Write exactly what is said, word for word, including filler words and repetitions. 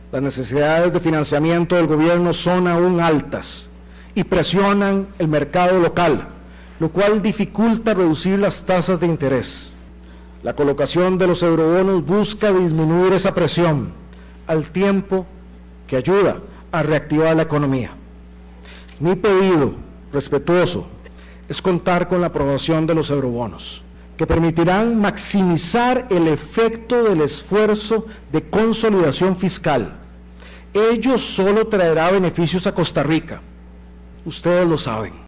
Las necesidades de financiamiento del gobierno son aún altas y presionan el mercado local, lo cual dificulta reducir las tasas de interés. La colocación de los eurobonos busca disminuir esa presión, al tiempo que ayuda a reactivar la economía. Mi pedido respetuoso es contar con la aprobación de los eurobonos, que permitirán maximizar el efecto del esfuerzo de consolidación fiscal. Ello solo traerá beneficios a Costa Rica. Ustedes lo saben.